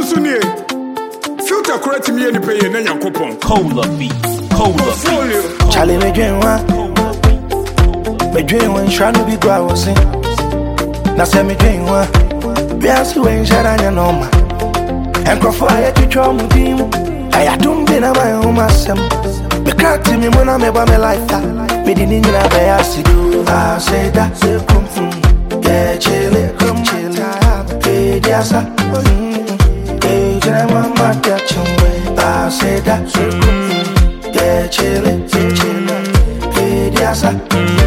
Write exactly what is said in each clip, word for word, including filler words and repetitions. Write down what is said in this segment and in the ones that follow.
Sunie. Filter correct me any pay and then coupon. Cola beats. Cola beats. Charlie, me dream one. Me dream one. Trying to be grow was in. Now say me dream one. Be as you ain't shut on your norma. And go for a teacher on team. I don't be na my home asem. Me crack to me when I'm about my life. Me didn't even have a ass to do. I say that. Say come from. Yeah, chillin', come chillin'. Hey, yes, sir. Hey, I'm not catching way. I say that. Say come from. Yeah, chillin', chillin'. Hey, yes, sir.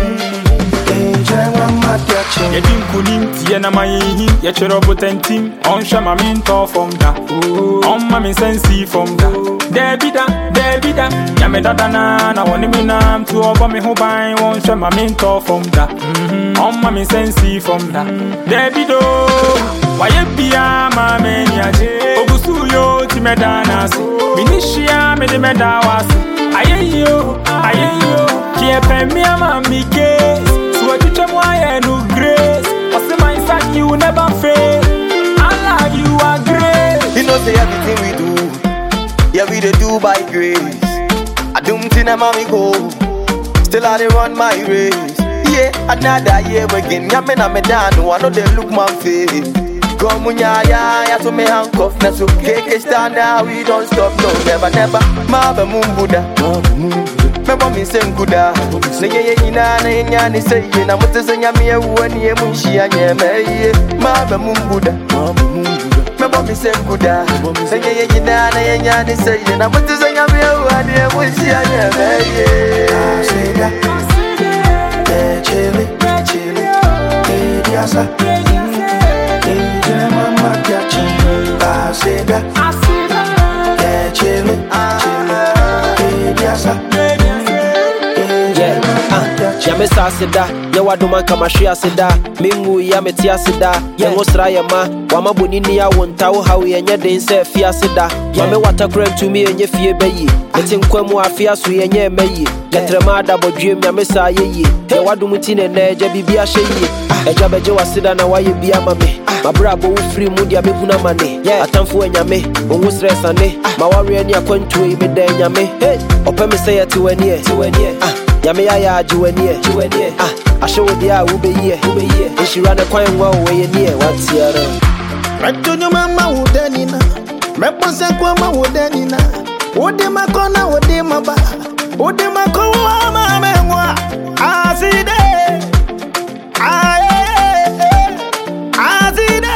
Yedin kunim tiye na mayehi ye chero botentim on shama min to from da on ma min sensi from da debida debida ya me dada na na woni mi nam to obo me ho ban on shama min to from da on ma min sensi from da debido waye bia ma me ni aje ogusu yo ti me dana so minishia me de me da wase ayeyo ayeyo ki e pe mi ama mi ke so you tell me I no grace. What's in my side you never fail. Allah you are great. You know say everything we do, yeah we dey do by grace. I don't think I'm mommy go, still I dey run my race. Yeah, another year again. Yeah me na me down, no I know they look my face. Come on ya ya ya to me handcuff. Na so keke stand now we don't stop no never never. Ma be mumbuda, ma be mumbuda. Me mommy sing kuda, say ye ye ina na nya ni say ye na mutu say nya me ewu ani e munshi anya me ye. Ma be mumbuda, ma be mumbuda. Me mommy sing kuda, say ye ye ina na nya ni say ye na mutu say nya me ewu ani e munshi anya me ye. I say that, yeah, chillin', chillin', hey, yes, sir. Hey, mama, catching. I say that, yeah, chillin', chillin', hey, yes, sir. Ya me sa seda, ya waduma kama shia seda. Mingu ya metia seda, ya ngosra ya ma. Wama bonini ya wonta o hawi enye dense fia seda. Mame watakrem to me enye fie beyi. Eti nkwemu afia su enye meyi. Getrema da bodwem ya me sa yeyi. Ya wadumu tine na eja bibia sheyi. Eja beje waseda na waye bia mame. Mabra bo free mudi ya mehuna mane. Atamfu enyame, onwo stress ane. Mawari eni akwantu e mede enyame. Ope me say ati wanie, ti wanie. Yame ya ya juwenie juwenie ah asho dia ube ye ube ye ishira na kwan wa we ye nie watiara Ratonyo mama wodanina meponse kwa ma wodanina wode makona wode maba wode makowa ma menwa aside aye aside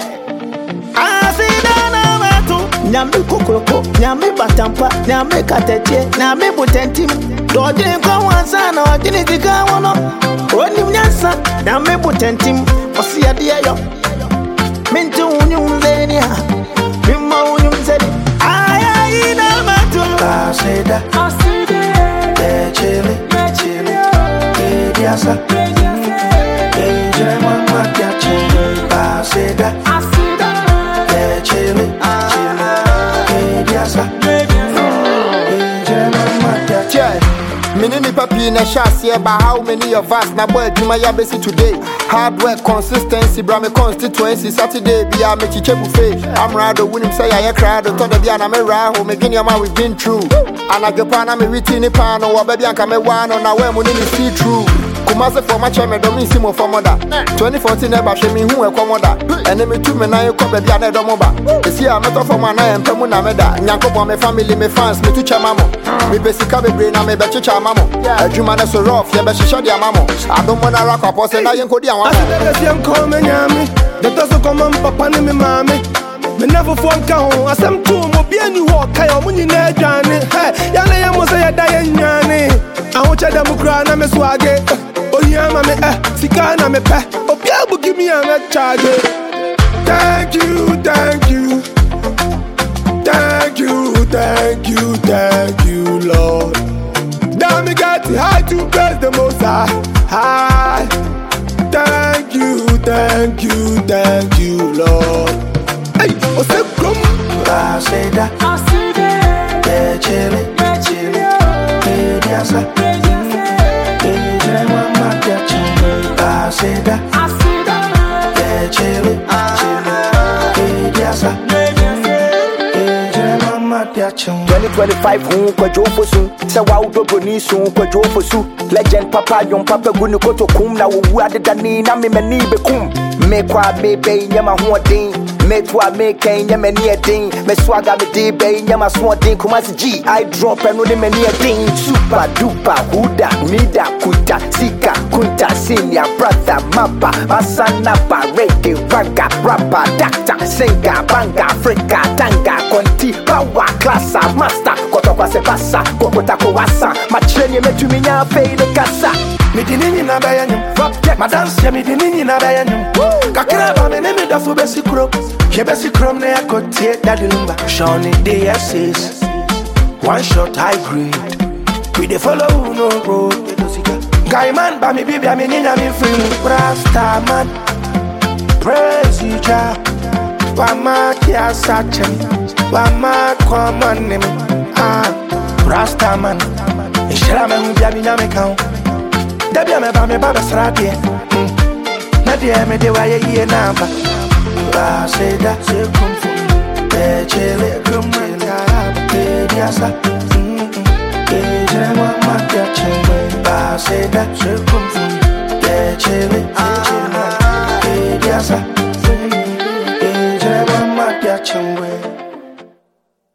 aside na matu nyame kokoroko nyame batampa nyame kateche nyame botentim Dodin kwa wansa na wakini tika wono Oni mnyansa na mebu tentim Osi ya diya yo Mintu unyu mzeni ha Mima unyu mzeni Aya ina matu Asida Asida Yeah chili Chili Yeah diasa Yeah jere mama kia chili Asida Asida Yeah chili Chili Yeah diasa Yeah jere mama kia chili Minini papi na shasi eba how many of us na boy juma ya besi today. Hard work, consistency, bra me constituency. Saturday be a me chiche buffet. I'm rado winning say I crowd to the bia na me raho me gini ama we've been through. And I get pana me witini pano wa baby anka me wano na we munini see through. Kumase for my chairman don't mean simo for mother. twenty fourteen eba she me hu e kwa mother. And me two me na yo ko baby ane do moba. Esi a meto for my na empemu na meda. Nyanko bo me family me fans me tu chamamo. Me besika bebre na me bechicha mamo. Adwuma na so rough ye be hihye dia mamo. Adomo na rakwa pose na ye nkodi anwa. Aside dem call me nyame. The dozo come papa ni me mame. Me never phone ka ho. Asem tu mo bia ni ho kai o munyi na adwane. Hey, ya na ye mo say ya da ye nyane. Aho cha dem kura na me swage. Oya ma me eh sika na me pe. Obi abu give me an charge. Thank you, thank you. Thank you, thank you, thank you, Lord. Now me got it high to praise the most high. High. Thank you, thank you, thank you, Lord. Hey, what's up, come? I say that. I say that. Yeah, chillin', yeah, chillin'. Hey, diasa. Hey, jere mama kia chillin'. I say that. I say that. Yeah, chillin', chillin'. Hey, diasa. twenty-five hun kwajo fosu se wa udobo ni sun kwajo fosu legend papa yon papa gunu koto kum na wo wu adeda ni na me mani be kum me kwa me be nyama ho den me twa me kan nyama ni edin me swaga me de be nyama so den kumasi g I drop eno de mani edin super duper huda mida kuta sika kunta senior brother mapa basana pa reggae raga rapper doctor singer banga africa tanga konti power class master kotokwa se passa kokota ko wasa machenye metumi nya fe de kasa me dinini na bayanyum my dance ya me dinini na bayanyum kakra ba me ne me da fo besi kro ye besi krom na yakotie daddy lumba shoni D S S one shot high grade we dey follow no road guy man ba me bibi me ninya me free rasta man praise you ja wa ma kia sachem wa ma common name ah rasta man ishira me hu bia me nya me kan da bia me ba me ba besra de na de me de wa ye ye na ba ba say that se kum fu be chele kum ya be dia sa e je wa ma ya chele ba say that se kum fu be chele e dia sa e je wa ma ya chele